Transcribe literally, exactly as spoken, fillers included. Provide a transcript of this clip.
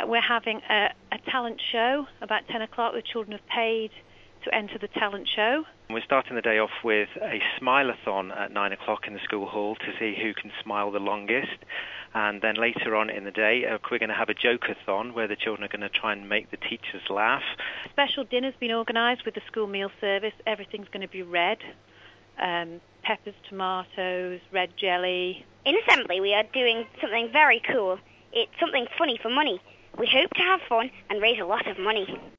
we're having a, a talent show about ten o'clock. The children have paid to enter the talent show. We're starting the day off with a smile-a-thon at nine o'clock in the school hall to see who can smile the longest. And then later on in the day, uh, we're going to have a joke-a-thon where the children are going to try and make the teachers laugh. A special dinner's been organised with the school meal service. Everything's going to be red. Um, peppers, tomatoes, red jelly. In Assembly, we are doing something very cool. It's something funny for money. We hope to have fun and raise a lot of money.